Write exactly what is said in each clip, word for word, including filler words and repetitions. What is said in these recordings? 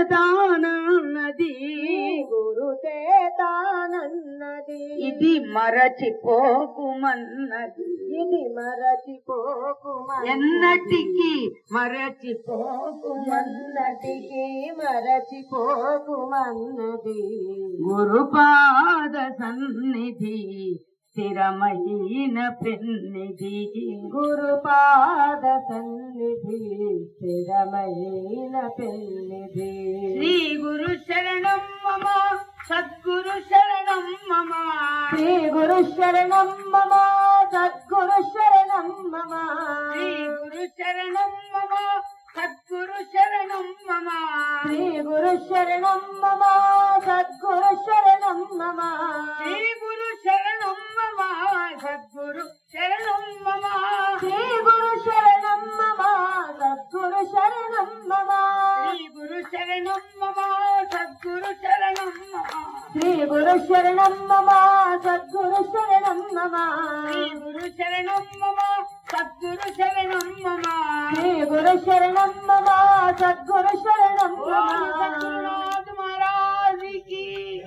చేతానన్నది గురు చేతానన్నది ఇది మరచిపోకుమన్నది ఇది మరచిపోకుమన్నది ఎన్నటికి మరచిపోకుమన్నది ఎన్నటికి మరచిపోకుమన్నది గురుపాద సన్నిధి స్థిరమైన పెన్నిధి గురుపాద సన్నిధి స్థిరమైన పెన్నిధి శ్రీ గురు శరణం మమ సద్గురు శరణం మమ శ్రీ గురు శరణం మమ సద్గురు శరణం మమ శ్రీ గురు శరణం మమ సద్గురు శరణం మమ శ్రీ గురు శరణం మమ సద్గురు శరణం మమ శ్రీ గురు శరణం మమ సద్గురు శరణం మమ శ్రీ గురు శరణం మమ సద్గురు శరణం మమ శ్రీ గురు శరణం మమ సద్గురు శరణం మమ శ్రీ గురు శరణం మమ సద్గురు శరణం మమ శ్రీ గురు శరణం మమ సద్గురు శరణం మమ శ్రీ గురు శరణం మమ సద్గురు శరణం ఓం మమ సద్గురునాథ్ మహారాజ్కి.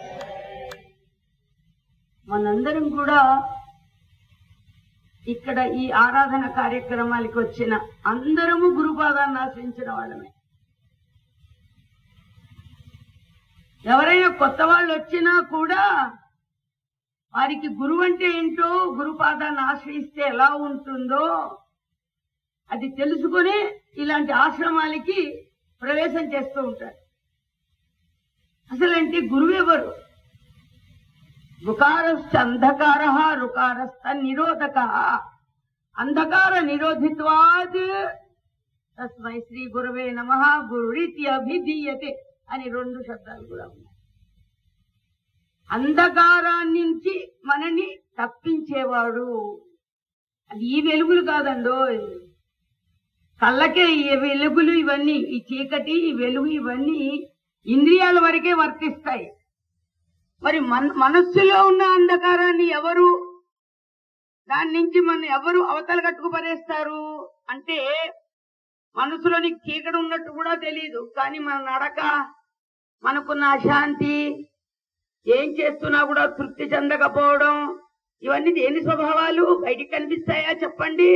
మనందరం కూడా ఇక్కడ ఈ ఆరాధన కార్యక్రమాలకి వచ్చిన అందరము గురుపాదాన్ని ఆశ్రయించిన వాళ్ళమే. ఎవరైనా కొత్త వాళ్ళు వచ్చినా కూడా వారికి గురువు అంటే ఏంటో, గురుపాదాన్ని ఆశ్రయిస్తే ఎలా ఉంటుందో అది తెలుసుకుని ఇలాంటి ఆశ్రమాలకి ప్రవేశం చేస్తూ ఉంటారు. అసలంటే గురువు ఎవరు? రుకారశ్చ అంధకార రుకారస్థ నిరోధక అంధకార నిరోధిత్వాద్ తస్మై శ్రీ గురవే నమః గురురీతి అభిధీయతే అని రెండు శబ్దాలు కూడా ఉన్నాయి. అంధకారాన్ని నుంచి మనని తప్పించేవాడు. అది ఈ వెలుగులు కాదండో, కళ్ళకే ఈ వెలుగులు ఇవన్నీ, ఈ చీకటి ఈ వెలుగు ఇవన్నీ ఇంద్రియాల వరకే వర్తిస్తాయి. మరి మన మనస్సులో ఉన్న అంధకారాన్ని ఎవరు, దాని నుంచి మన ఎవరు అవతల కట్టుకు పడేస్తారు అంటే, మనసులోని చీకటి ఉన్నట్టు కూడా తెలియదు, కానీ మన నడక, మనకున్న అశాంతి, ఏం చేస్తున్నా కూడా తృప్తి చెందకపోవడం, ఇవన్నీ దేని స్వభావాలు బయటికి కనిపిస్తాయా చెప్పండి?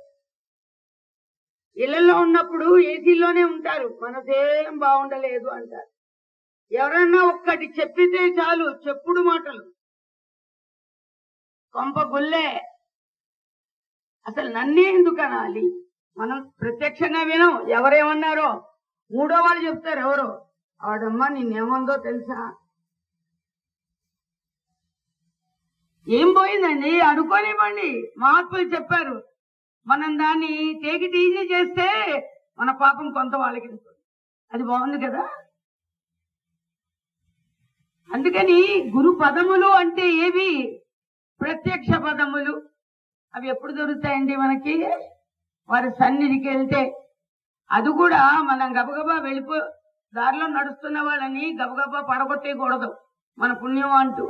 ఇళ్లలో ఉన్నప్పుడు ఏసీలోనే ఉంటారు, మనసేం బాగుండలేదు అంటారు. ఎవరన్నా ఒక్కటి చెప్పితే చాలు, చెప్పుడు మాటలు, కొంప గుల్లే. అసలు నన్నే ఎందుకు అనాలి? మనం ప్రత్యక్షంగా వినం, ఎవరేమన్నారో మూడో వాళ్ళు చెప్తారు. ఎవరో ఆడమ్మా నిన్నేమందో తెలుసా? ఏం పోయిందండి అనుకోనివ్వండి. మహాత్ములు చెప్పారు, మనం దాన్ని టేక్ ఇట్ ఈజీ చేస్తే మన పాపం కొంత వాళ్ళకి వెళ్తుంది. అది బాగుంది కదా. అందుకని గురు పదములు అంటే ఏవి? ప్రత్యక్ష పదములు. అవి ఎప్పుడు దొరుకుతాయండి మనకి? వారి సన్నిధికి వెళ్తే. అది కూడా మనం గబగబా వెళ్ళిపో, దారిలో నడుస్తున్న వాళ్ళని గబగబా పడగొట్టేయకూడదు మన పుణ్యం అంటూ.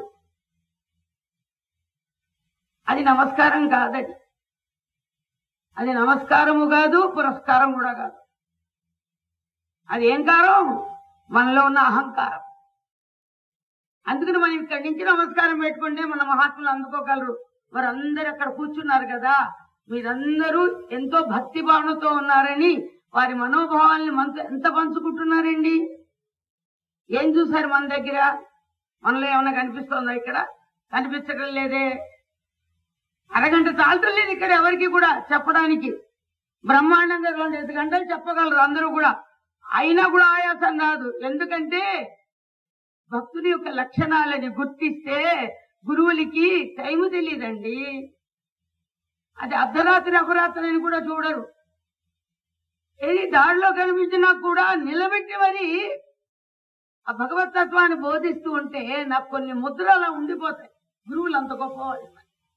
అది నమస్కారం కాదది. అది నమస్కారము కాదు, పురస్కారం కూడా కాదు. అది ఏం కారం? మనలో ఉన్న అహంకారం. అందుకని మనం ఇక్కడి నుంచి నమస్కారం పెట్టుకుంటే మన మహాత్ములు అందుకోగలరు. వారందరూ అక్కడ కూర్చున్నారు కదా, మీరందరూ ఎంతో భక్తి భావనతో ఉన్నారని వారి మనోభావాల్ని మనతో ఎంత పంచుకుంటున్నారండి. ఏం చూసారు మన దగ్గర? మనలో ఏమన్నా కనిపిస్తోందా? ఇక్కడ కనిపించడం లేదే. అరగంట చాలటం లేదు ఇక్కడ ఎవరికి కూడా చెప్పడానికి. బ్రహ్మాండంగా రెండు ఐదు గంటలు చెప్పగలరు అందరూ కూడా, అయినా కూడా ఆయాసం రాదు. ఎందుకంటే భక్తుని యొక్క లక్షణాలని గుర్తిస్తే గురువులకి టైము తెలియదండి. అది అర్ధరాత్రి అపరాత్రి అని కూడా చూడరు. ఏది దారిలో కనిపించినా కూడా నిలబెట్టి మరి ఆ భగవతత్వాన్ని బోధిస్తూ ఉంటే నాకు కొన్ని ముద్రలు అలా ఉండిపోతాయి. గురువులు అంత గొప్పవాళ్ళు.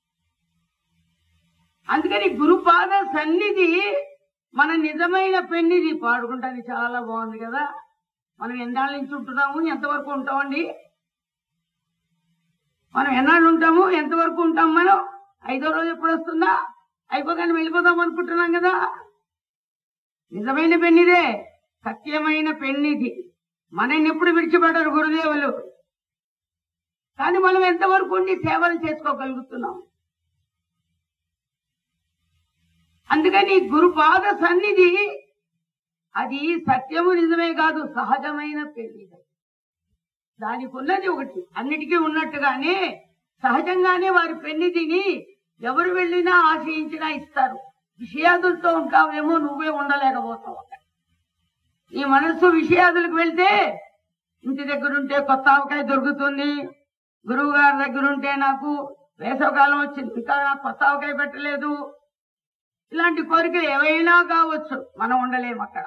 అందుకని గురుపాద సన్నిధి మన నిజమైన పెన్నిది. పాడుకుంటానికి చాలా బాగుంది కదా. మనం ఎన్నాళ్ళ నుంచి ఉంటున్నాము, ఎంతవరకు ఉంటామండి? మనం ఎన్నాళ్ళు ఉంటాము, ఎంతవరకు ఉంటాం? మనం ఐదో రోజు ఎప్పుడు వస్తుందా? అయిపోగానే వెళ్ళిపోదాం అనుకుంటున్నాం కదా. నిజమైన పెన్నిదే, సత్యమైన పెన్నిది. మనల్ని ఎప్పుడు విడిచిపెట్టరు గురుదేవులు. కానీ మనం ఎంతవరకు ఉండి సేవలు చేసుకోగలుగుతున్నాం. అందుకని గురుపాద సన్నిధి అది సత్యము నిజమే కాదు, సహజమైన పెళ్లి. దానికి ఉన్నది ఒకటి, అన్నిటికీ ఉన్నట్టుగానే సహజంగానే వారి పెన్నిధిని ఎవరు వెళ్ళినా ఆశ్రయించినా ఇస్తారు. విషయాదులతో ఉంటావేమో, నువ్వే ఉండలేకపోతావు. నీ మనస్సు విషయాదులకు వెళ్తే ఇంటి దగ్గర ఉంటే కొత్త ఆవకాయ దొరుకుతుంది, గురువు గారి దగ్గర ఉంటే నాకు వేసవకాలం వచ్చింది ఇంకా నాకు కొత్త ఆవకాయ పెట్టలేదు, ఇలాంటి కోరికలు ఏవైనా కావచ్చు, మనం ఉండలేము అక్కడ.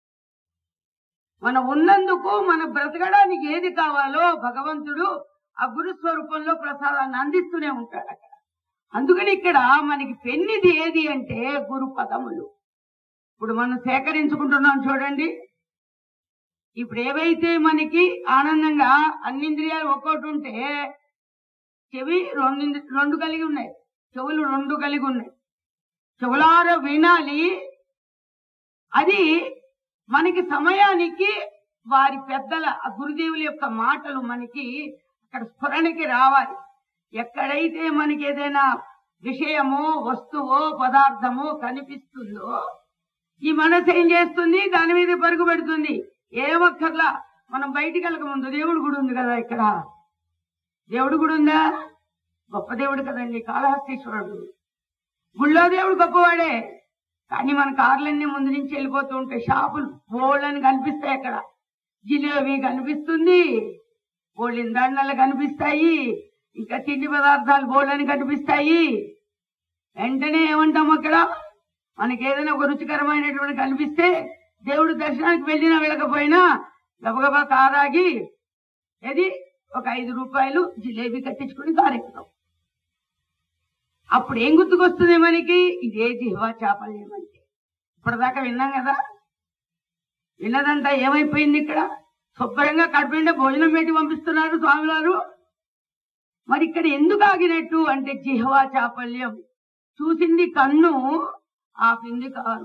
మనం ఉన్నందుకు మన బ్రతకడానికి ఏది కావాలో భగవంతుడు ఆ గురు స్వరూపంలో ప్రసాదాన్ని అందిస్తూనే ఉంటాడు అక్కడ. అందుకని ఇక్కడ మనకి పెన్నిది ఏది అంటే గురు పదములు. ఇప్పుడు మనం సేకరించుకుంటున్నాం చూడండి. ఇప్పుడు ఏవైతే మనకి ఆనందంగా అన్నింద్రియాలు ఒక్కోటి ఉంటే చెవి రెండు రెండు కలిగి ఉన్నాయి, చెవులు రెండు కలిగి ఉన్నాయి, చెవులార వినాలి. అది మనకి సమయానికి వారి పెద్దల గురుదేవుల యొక్క మాటలు మనకి అక్కడ స్ఫురణకి రావాలి. ఎక్కడైతే మనకి ఏదైనా విషయమో వస్తువో పదార్థమో కనిపిస్తుందో ఈ మనసు ఏం చేస్తుంది, దాని మీద పరుగు పెడుతుంది. ఏమక్కర్లా, మనం బయటికి వెళ్ళక ముందు దేవుడు గుడి ఉంది కదా, ఇక్కడ దేవుడు గుడి ఉందా? గొప్ప దేవుడు కదండి కాళహస్తీశ్వరుడు. గుళ్ళో దేవుడు గొప్పవాడే, కానీ మన కార్లన్నీ ముందు నుంచి వెళ్ళిపోతూ ఉంటాయి. షాపులు బోళ్ళని కనిపిస్తాయి, అక్కడ జిలేబీ కనిపిస్తుంది, బోళ్ళిన దండలు కనిపిస్తాయి, ఇంకా తిండి పదార్థాలు బోళ్ళని కనిపిస్తాయి. వెంటనే ఏమంటాం, అక్కడ మనకి ఏదైనా ఒక రుచికరమైనటువంటి కనిపిస్తే దేవుడు దర్శనానికి వెళ్ళినా వెళ్ళకపోయినా గబగబా కారాగి ఏది ఒక ఐదు రూపాయలు జిలేబీ కట్టించుకుని కారెక్కుతాం. అప్పుడు ఏం గుర్తుకొస్తుంది మనకి? ఇదే జిహ్వా చాపల్యం అంటే. ఇప్పటిదాకా విన్నాం కదా, విన్నదంతా ఏమైపోయింది? ఇక్కడ శుభ్రంగా కడుపుండే భోజనం పెట్టి పంపిస్తున్నారు స్వామివారు. మరి ఇక్కడ ఎందుకు ఆగినట్టు అంటే జిహ్వా చాపల్యం. చూసింది కన్ను, ఆపింది కారు.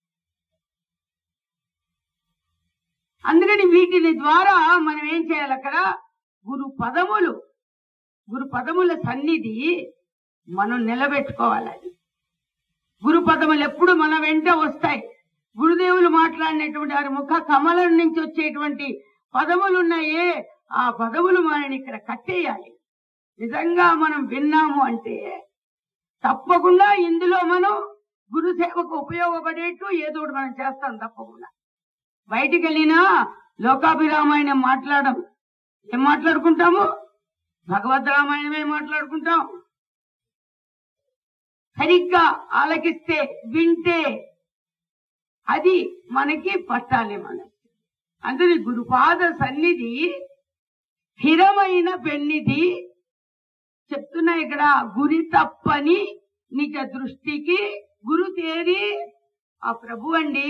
అందుకని వీటిని ద్వారా మనం ఏం చేయాలి? అక్కడ గురు పదములు, గురు పదముల సన్నిధి మనం నిలబెట్టుకోవాలి. గురు పదములు ఎప్పుడు మన వెంట వస్తాయి. గురుదేవులు మాట్లాడినటువంటి వారి ముఖ కమలం నుంచి వచ్చేటువంటి పదములు ఉన్నాయే, ఆ పదములు మనని ఇక్కడ కట్టేయాలి. నిజంగా మనం విన్నాము అంటే తప్పకుండా ఇందులో మనం గురు సేవకు ఉపయోగపడేట్టు ఏదో ఒకటి మనం చేస్తాం. తప్పకుండా బయటికి వెళ్ళినా లోకాభిరామాయణం మాట్లాడడం. ఏం మాట్లాడుకుంటాము? భగవద్ రామాయణమే మాట్లాడుకుంటాం. సరిగ్గా ఆలకిస్తే, వింటే అది మనకి పట్టాలి. మనం అందుని గురుపాద సన్నిధి స్థిరమైన పెన్నిధి చెప్తున్నా ఇక్కడ. గురి తప్పని నిజ దృష్టికి గురు తేరి ఆ ప్రభు అండి.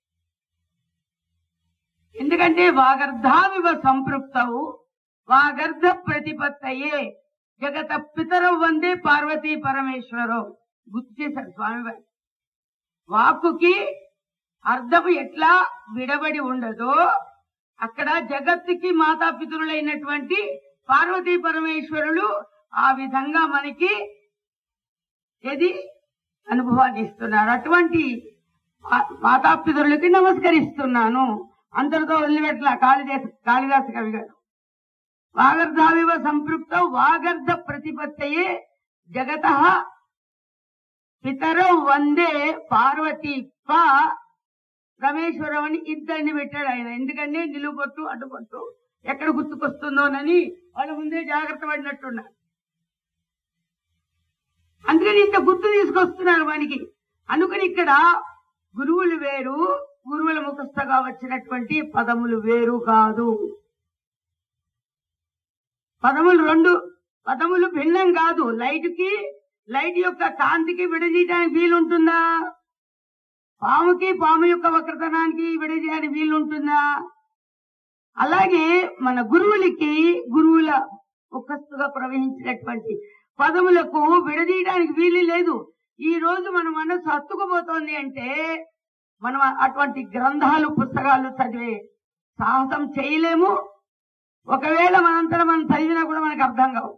ఎందుకంటే వాగర్ధావివ సంపృక్తవు వాగర్ధ ప్రతిపత్తయే జగత పితరవు వందే పార్వతీ పరమేశ్వరం. గుర్తు చేశారు స్వామివారి. వాక్కుకి అర్థము ఎట్లా విడబడి ఉండదో అక్కడ జగత్తుకి మాతాపితరులైనటువంటి పార్వతీ పరమేశ్వరులు ఆ విధంగా మనకి ఏది అనుభవాన్ని ఇస్తున్నారు. అటువంటి మాతాపితరులకి నమస్కరిస్తున్నాను. అందరితో వదిలిపెట్ల కాళిదాస కాళిదాస కవి గారు. వాగర్ధావివ సంపృక్త వాగర్ధ ప్రతిపత్తయే జగత పితరౌ వందే పార్వతీ ప రమేశ్వరం అని ఇద్దరిని పెట్టాడు ఆయన. ఎందుకంటే నిలువబొట్టు అడ్డుపట్టు ఎక్కడ గుర్తుకొస్తుందోనని వాళ్ళ ముందే జాగ్రత్త పడినట్టున్నారు. అందుకని ఇంత గుర్తు తీసుకొస్తున్నారు మనకి. అందుకని ఇక్కడ గురువులు వేరు, గురువుల ముఖస్థగా వచ్చినటువంటి పదములు వేరు కాదు. పదములు రెండు, పదములు భిన్నం కాదు. లైట్ కి లైట్ యొక్క కాంతికి విడదీయడానికి వీలుంటుందా? పాముకి పాము యొక్క వక్రతనానికి విడదీయడానికి వీలుంటుందా? అలాగే మన గురువులకి గురువుల ముఖస్థుగా ప్రవహించినటువంటి పదములకు విడదీయడానికి వీలు లేదు. ఈ రోజు మన మనసు హత్తుకుపోతోంది అంటే మనం అటువంటి గ్రంథాలు పుస్తకాలు చదివే సాహసం చేయలేము. ఒకవేళ మనంతరం మనం చదివినా కూడా మనకు అర్థం కావు.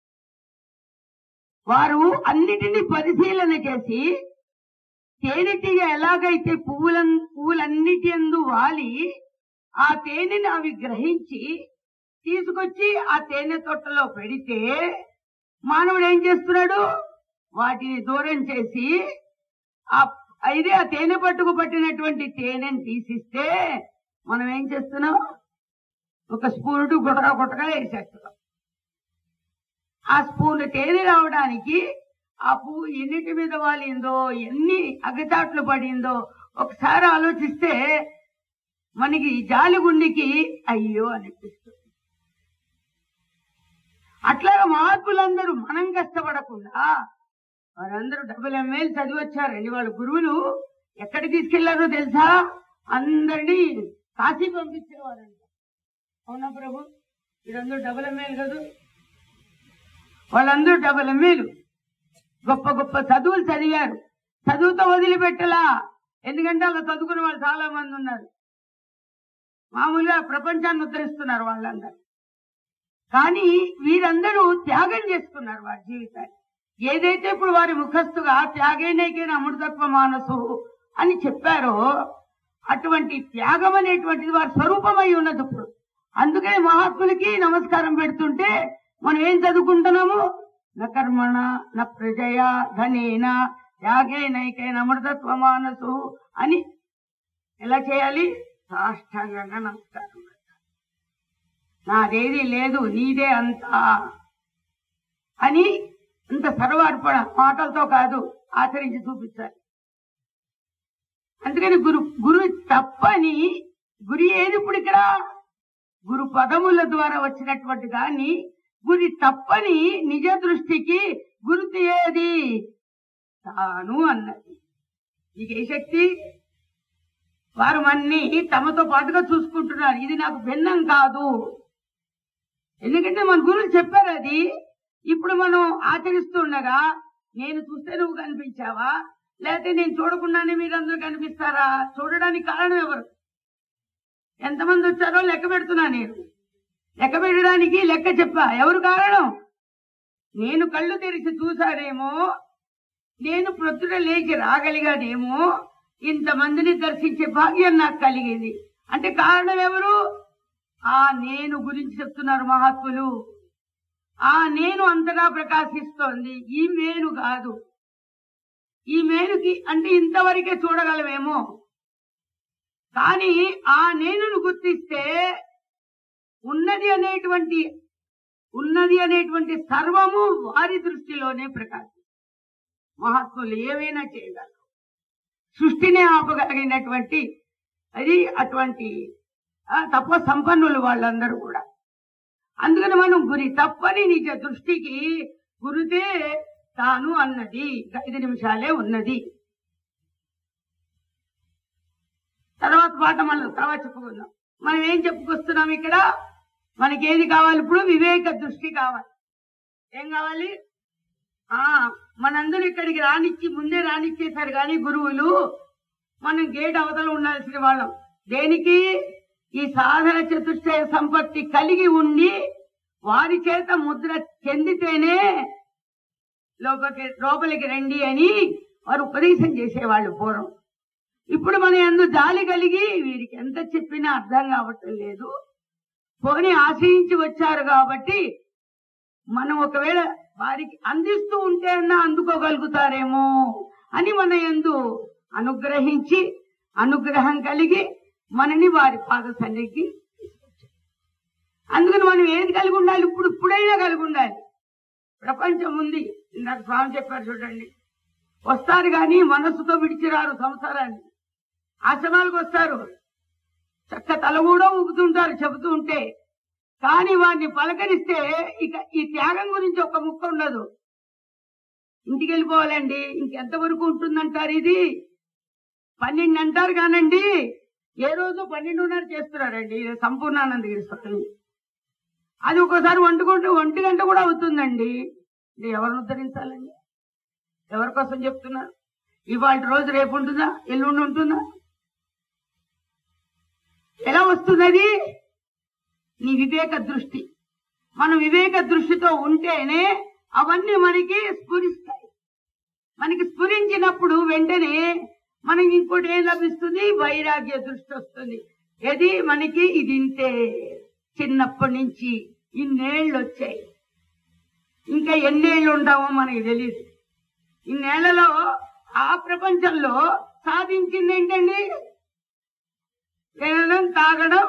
వారు అన్నిటినీ పరిశీలన చేసి తేనెటీగ ఎలాగైతే పువ్వుల పువ్వులన్నిటి యందు వాలి ఆ తేనెని అవి గ్రహించి తీసుకొచ్చి ఆ తేనె తొట్టలో పెడితే మానవుడు ఏం చేస్తున్నాడు? వాటిని దూరం చేసి ఆ అయితే ఆ తేనె పట్టుకు పట్టినటువంటి తేనెని తీసిస్తే మనం ఏం చేస్తున్నాం? ఒక స్పూనుడు గుటక గుటక వేసేస్తున్నాం. ఆ స్పూన్ తేనె రావడానికి ఆ పువ్వు ఎన్నిటి మీద వాలిందో, ఎన్ని అగచాట్లు పడిందో ఒకసారి ఆలోచిస్తే మనకి జాలిగుండికి అయ్యో అనిపిస్తుంది. అట్లాగా మహాత్ములందరూ మనం కష్టపడకుండా వారందరూ డబుల్ ఎంఏలు చదివి వచ్చారండి. వాళ్ళ గురువులు ఎక్కడికి తీసుకెళ్లారో తెలుసా? అందరినీ కాశీ పంపించేవారంట. అవునా ప్రభు? వీరందరూ డబుల్ ఎంఏలు కదా, వాళ్ళందరూ డబుల్ ఎంఏలు గొప్ప గొప్ప చదువులు చదివారు. చదువుతో వదిలిపెట్టలా, ఎందుకంటే అలా చదువుకునే వాళ్ళు చాలా మంది ఉన్నారు. మామూలుగా ప్రపంచాన్ని ఉద్ధరిస్తున్నారు వాళ్ళందరూ. కానీ వీరందరూ త్యాగం చేసుకున్నారు వారి జీవితాన్ని. ఏదైతే ఇప్పుడు వారి ముఖస్థుగా త్యాగేనైకైనా అమృతత్వ మానసు అని చెప్పారో అటువంటి త్యాగం అనేటువంటిది వారి స్వరూపమై ఉన్నది ఇప్పుడు. అందుకని మహాత్ములకి నమస్కారం పెడుతుంటే మనం ఏం చదువుకుంటున్నాము? న కర్మణ న ప్రజయా ధనేన త్యాగేనైకైనా అమృతత్వ మానసు అని ఎలా చేయాలి? సాష్టాంగంగా నమస్కారం పెట్టాలి. నాదేది లేదు, నీదే అంతా అని ఇంత సర్వార్పణ మాటలతో కాదు, ఆచరించి చూపించాలి. అందుకని గురు గురు తప్పని గురి ఏది? ఇప్పుడు ఇక్కడ గురు పదముల ద్వారా వచ్చినటువంటి దాన్ని గురి తప్పని నిజ దృష్టికి గుర్తు ఏది? తాను అన్నది. నీకు ఏ శక్తి? వారు మన్ని తమతో పాటుగా చూసుకుంటున్నారు. ఇది నాకు భిన్నం కాదు, ఎందుకంటే మన గురువులు చెప్పారు అది. ఇప్పుడు మనం ఆచరిస్తుండగా నేను చూస్తే నువ్వు కనిపించావా, లేకపోతే నేను చూడకుండానే మీరందరూ కనిపిస్తారా? చూడడానికి కారణం ఎవరు? ఎంతమంది వచ్చారో లెక్క పెడుతున్నా. నేను లెక్క పెట్టడానికి లెక్క చెప్పా. ఎవరు కారణం? నేను కళ్ళు తెరిచి చూసానేమో, నేను ప్రొద్దున లేచి రాగలిగానేమో, ఇంతమందిని దర్శించే భాగ్యం నాకు కలిగింది అంటే కారణం ఎవరు? ఆ నేను గురించి చెప్తున్నారు మహాత్ములు. ఆ నేను అంతగా ప్రకాశిస్తోంది, ఈ మేను కాదు. ఈ మేనుకి అంటే ఇంతవరకే చూడగలమేమో, కానీ ఆ నేనును గుర్తిస్తే ఉన్నది అనేటువంటి ఉన్నది అనేటువంటి సర్వము వారి దృష్టిలోనే ప్రకాశం. మహాత్ములు ఏమైనా చేయగలరు, సృష్టినే ఆపగలిగినటువంటి అది అటువంటి తప్ప సంపన్నులు వాళ్ళందరూ కూడా. అందుకని మనం గురి తప్పని నిజ దృష్టికి గురుతే తాను అన్నది. ఐదు నిమిషాలే ఉన్నది. తర్వాత పాట మనం తర్వాత చెప్పుకుందాం. మనం ఏం చెప్పుకొస్తున్నాం ఇక్కడ? మనకి ఏది కావాలి ఇప్పుడు? వివేక దృష్టి కావాలి. ఏం కావాలి? ఆ మనందరూ ఇక్కడికి రానిచ్చి ముందే రానిచ్చేశారు కానీ గురువులు, మనం గేట్ అవతల ఉండాల్సిన వాళ్ళం. దేనికి? ఈ సాధన చతుష్టయ సంపత్తి కలిగి ఉండి వారి చేత ముద్ర చెందితేనే లోపలికి లోపలికి రండి అని వారు ఉపదేశం చేసేవాళ్ళు పూర్వం. ఇప్పుడు మనం ఎందు జాలి కలిగి వీరికి ఎంత చెప్పినా అర్థం కావటం లేదు, పోనీ ఆశ్రయించి వచ్చారు కాబట్టి మనం ఒకవేళ వారికి అందిస్తూ ఉంటే అన్నా అందుకోగలుగుతారేమో అని మన యందు అనుగ్రహించి అనుగ్రహం కలిగి మనని వారి పాద సన్నిధికి తీసుకొచ్చారు. అందుకని మనం ఏది కలిగి ఉండాలి? ఇప్పుడు ఇప్పుడైనా కలిగి ఉండాలి. ప్రపంచం ఉంది, ఇందాక స్వామి చెప్పారు చూడండి. వస్తారు కానీ మనస్సుతో విడిచిరారు సంసారాన్ని. ఆశ్రమాలకు వస్తారు, చక్క తల కూడా ఊపుతుంటారు చెబుతూ ఉంటే, కానీ వాడిని పలకరిస్తే ఇక ఈ త్యాగం గురించి ఒక ముక్క ఉండదు. ఇంటికి వెళ్ళిపోవాలండి, ఇంకెంతవరకు ఉంటుందంటారు? ఇది పన్నెండు అంటారు కానండి, ఏ రోజు పన్నెండున్నర చేస్తున్నారండి సంపూర్ణానందగిరి స్వామి. అది ఒక్కోసారి వండుకుంటూ ఒంటి గంట కూడా అవుతుందండి. ఎవరిని ఉద్ధరించాలండి? ఎవరి కోసం చెప్తున్నారు? ఇవాళ రోజు రేపు ఉంటుందా, ఎల్లుండి ఉంటుందా? ఎలా వస్తున్నది? నీ వివేక దృష్టి. మనం వివేక దృష్టితో ఉంటేనే అవన్నీ మనకి స్ఫురిస్తాయి. మనకి స్ఫురించినప్పుడు వెంటనే మనకి ఇంకోటి ఏం లభిస్తుంది? వైరాగ్య దృష్టి వస్తుంది. ఏది మనకి ఇది ఇంతే, చిన్నప్పటి నుంచి ఇన్నేళ్ళు వచ్చాయి, ఇంకా ఎన్నేళ్ళు ఉంటామో మనకి తెలియదు. ఇన్నేళ్లలో ఆ ప్రపంచంలో సాధించింది ఏంటండి? తినడం, తాగడం,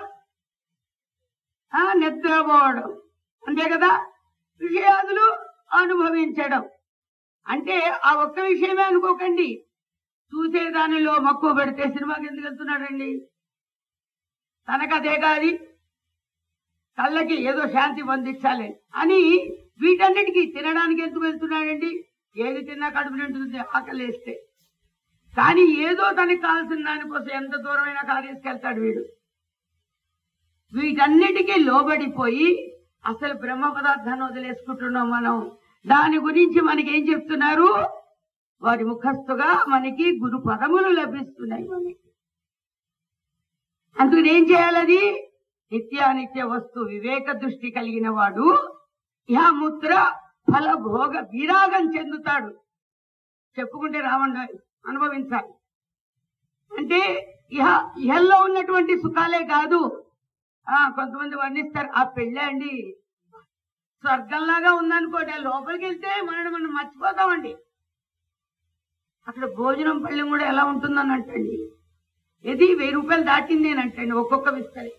నిద్రపోవడం, అంతే కదా. విషయాదులు అనుభవించడం. అంటే ఆ ఒక్క విషయమే అనుకోకండి. చూసేదానిలో మక్కువ పెడితే సినిమాకి ఎందుకు వెళ్తున్నాడండి? తనకదే కాదు, కళ్ళకి ఏదో శాంతి పొందించాలి అని వీటన్నిటికీ తినడానికి ఎందుకు వెళ్తున్నాడండి? ఏది తిన్నా కడుపు నిండుతుంది ఆకలేస్తే. కానీ ఏదో తనకి కావాల్సిన దానికోసం ఎంత దూరమైనా కార్యస్కెళ్తాడు వీడు. వీటన్నిటికీ లోబడిపోయి అసలు బ్రహ్మ పదార్థాన్ని వదిలేసుకుంటున్నాం మనం. దాని గురించి మనకి ఏం చెప్తున్నారు? వారి ముఖస్థుగా మనకి గురు పదములు లభిస్తున్నాయి మనకి. అందుకని ఏం చేయాలది? నిత్యానిత్య వస్తు వివేక దృష్టి కలిగిన వాడు ఇహముత్ర ఫల భోగ విరాగం చెందుతాడు. చెప్పుకుంటే రావండి, అనుభవించాలి. అంటే ఇహ ఇహల్లో ఉన్నటువంటి సుఖాలే కాదు. ఆ కొంతమంది వర్ణిస్తారు, ఆ పెళ్ళే అండి స్వర్గంలాగా ఉందనుకోండి, లోపలికి వెళ్తే మనం మనం మర్చిపోతామండి. అక్కడ భోజనం పళ్ళెం కూడా ఎలా ఉంటుందని అంటండి. ఇది వెయ్యి రూపాయలు దాటిందేనంటండి ఒక్కొక్క విస్తరి.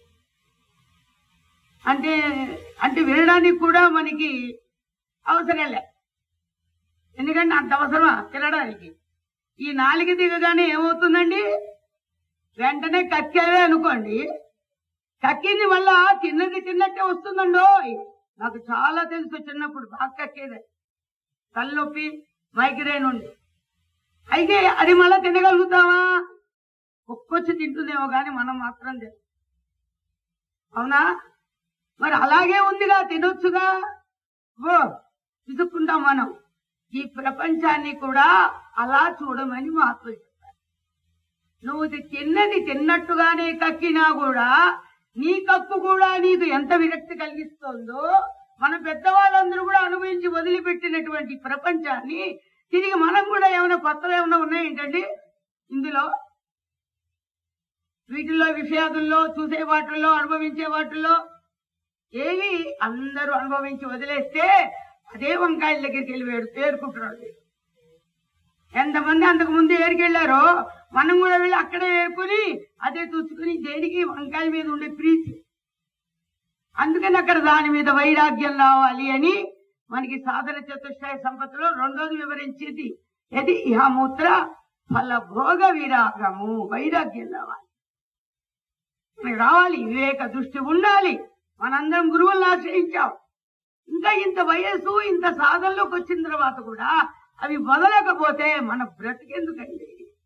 అంటే అంటే వినడానికి కూడా మనకి అవసరం లే, ఎందుకంటే అంత అవసరమా తినడానికి. ఈ నాలుగు దిగగానే ఏమవుతుందండి? వెంటనే కక్కేవే అనుకోండి, కక్కింది మళ్ళా తిన్నది తిన్నట్టే వస్తుందండో. నాకు చాలా తెలుసు, చిన్నప్పుడు బాగా కక్కేదే, తలనొప్పి, మైగ్రేన్ ఉంది. అయితే అది మళ్ళా తినగలుగుతామా? ఒక్కొచ్చి తింటుందేమో కానీ మనం మాత్రం తిన. అవునా? మరి అలాగే ఉందిగా, తినొచ్చుగా. ఓ విసుక్కుంటాం మనం. ఈ ప్రపంచాన్ని కూడా అలా చూడమని మాత్రం చెప్పారు. నువ్వు తిన్నది తిన్నట్టుగానే కక్కినా కూడా నీ కక్కు కూడా నీకు ఎంత విరక్తి కలిగిస్తోందో, మన పెద్దవాళ్ళందరూ కూడా అనుభవించి వదిలిపెట్టినటువంటి ప్రపంచాన్ని తిరిగి మనం కూడా ఏమైనా కొత్తవి ఏమైనా ఉన్నాయేంటండి ఇందులో? వీటిల్లో, విషయాదుల్లో, చూసే వాటిల్లో, అనుభవించే వాటిల్లో ఏవి అందరూ అనుభవించి వదిలేస్తే అదే వంకాయల దగ్గరికి వెళ్ళి వేడు ఏరుకుంటున్నాడు. ఎంతమంది అంతకు ముందు ఏరికెళ్లారో మనం కూడా వెళ్ళి అక్కడే ఏరుకుని అదే చూసుకుని, దేనికి? వంకాయల మీద ఉండే ప్రీతి. అందుకని అక్కడ దాని మీద వైరాగ్యం రావాలి అని మనకి సాధన చతుష్టయ సంపత్తిలో రెండోది వివరించింది. ఇది ఇహమూత్ర ఫల భోగ విరాగము. వైరాగ్యం రావాలి, రావాలి, వివేక దృష్టి ఉండాలి. మనందరం గురువులను ఆశ్రయించాం. ఇంకా ఇంత వయస్సు, ఇంత సాధనలోకి వచ్చిన తర్వాత కూడా అవి వదలకపోతే మన బ్రతికెందుకండి?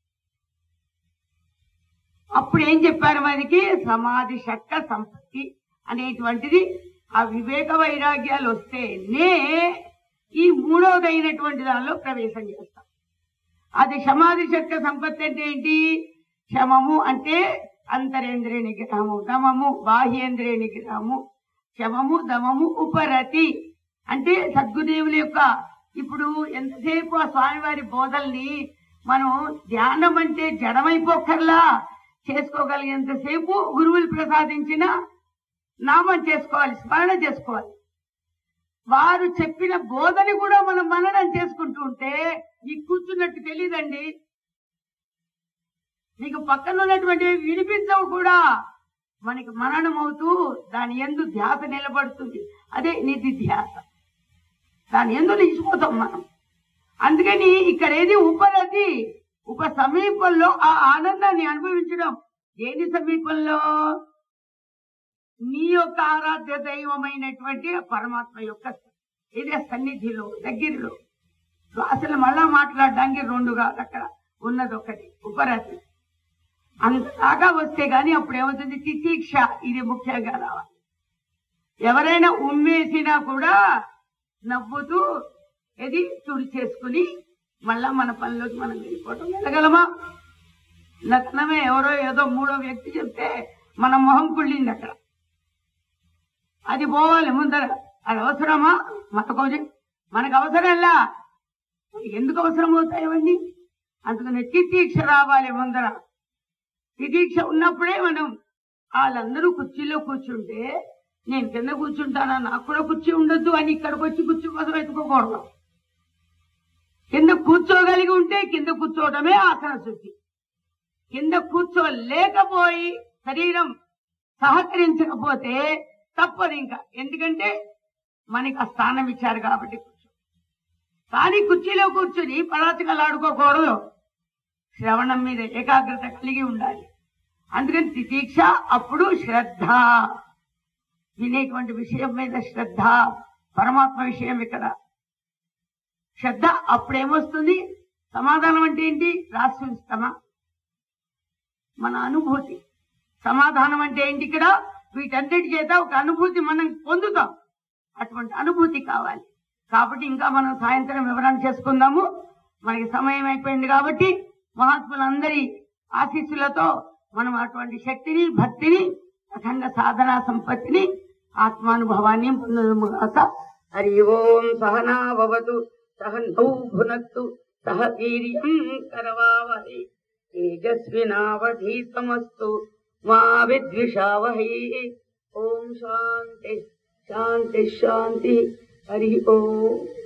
అప్పుడు ఏం చెప్పారు మనకి? సమాధి షట్క సంపత్తి అనేటువంటిది. ఆ వివేక వైరాగ్యాలు వస్తేనే ఈ మూడవదైనటువంటి దానిలో ప్రవేశం చేస్తాం. అది సమాధి షట్క సంపత్తి అంటే ఏంటి? శమము అంటే అంతరేంద్రియ నిగ్రహము, దమము బాహ్యేంద్రియ నిగ్రహము, శమము దమము ఉపరతి అంటే సద్గురుదేవుల యొక్క. ఇప్పుడు ఎంతసేపు ఆ స్వామివారి బోధల్ని మనం ధ్యానం అంటే జడమైపోకర్లా చేసుకోగలిగేంతసేపు గురువులు ప్రసాదించిన నామం చేసుకోవాలి, స్మరణ చేసుకోవాలి. వారు చెప్పిన బోధని కూడా మనం మననం చేసుకుంటూ ఉంటే నీకు కూర్చున్నట్టు తెలియదండి. నీకు పక్కన ఉన్నటువంటి వినిపించవు కూడా, మనకి మననం అవుతూ దాని యందు ధ్యాస నిలబడుతుంది. అదే నిధి ధ్యాస. దాని యందు నిలిచిపోతాం మనం. అందుకని ఇక్కడ ఏది ఉపరతి, ఉప సమీపంలో ఆ ఆనందాన్ని అనుభవించడం. ఏది సమీపంలో? నీ యొక్క ఆరాధ్య దైవమైనటువంటి పరమాత్మ యొక్క ఇదే సన్నిధిలో, దగ్గరలో. అసలు మళ్ళా మాట్లాడడానికి రెండు కాదు, అక్కడ ఉన్నది ఒకటి ఉపరతి. అంతలాగా వస్తే గాని అప్పుడు ఏమవుతుంది? తితీక్ష, ఇది ముఖ్యంగా రావాలి. ఎవరైనా ఉమ్మేసినా కూడా నవ్వుతూ ఇది తుడి చేసుకుని మళ్ళా మన పనిలోకి మనం వెళ్ళిపోవటం వెళ్ళగలమా? లగ్నమే ఎవరో ఏదో మూడో వ్యక్తి చెప్తే మన మొహం కుళ్ళింది అక్కడ. అది పోవాలి ముందర. అది అవసరమా? మన కోసం మనకు అవసరంలా, ఎందుకు అవసరం అవుతాయి అవన్నీ? అందుకని తితీక్ష రావాలి ముందర. తితీక్ష ఉన్నప్పుడే మనం వాళ్ళందరూ కుర్చీలో కూర్చుంటే నేను కింద కూర్చుంటానా, నాకు కూడా కుర్చీ ఉండొద్దు అని ఇక్కడికి వచ్చి కుర్చీ కోసం ఎత్తుకోకూడదు. కింద కూర్చోగలిగి ఉంటే కింద కూర్చోవడమే ఆసన శుద్ధి. కింద కూర్చోలేకపోయి శరీరం సహకరించకపోతే తప్పదు ఇంకా. ఎందుకంటే మనకి ఆ స్థానం ఇచ్చారు కాబట్టి కూర్చో. కానీ కుర్చీలో కూర్చొని పరాచకాలు ఆడుకోకూడదు. శ్రవణం మీద ఏకాగ్రత కలిగి ఉండాలి. అందుకని తితీక్ష, అప్పుడు శ్రద్ధ, వినేటువంటి విషయం మీద శ్రద్ధ, పరమాత్మ విషయం ఇక్కడ శ్రద్ధ. అప్పుడేమొస్తుంది? సమాధానం అంటే ఏంటి? రాసి ఉంచుతామా? మన అనుభూతి. సమాధానం అంటే ఏంటి? ఇక్కడ వీటన్నిటి చేత ఒక అనుభూతి మనం పొందుతాం. అటువంటి అనుభూతి కావాలి. కాబట్టి ఇంకా మనం సాయంత్రం వివరణ చేసుకుందాము. మనకి సమయం అయిపోయింది కాబట్టి మహాత్ములందరి ఆశీస్సులతో మనం అటువంటి శక్తిని, భక్తిని, అఖండ సాధనా సంపత్తిని, ఆత్మానుభవాన్ని పొందదుముగాక. హరి ఓం. సహనా భవతు, సహనౌ భునక్తు, సహ వీర్యం కరవావహై, తేజస్వినావధీతమస్తు మా విద్విషావహై. ఓం శాంతి శాంతి శాంతి. హరి ఓం.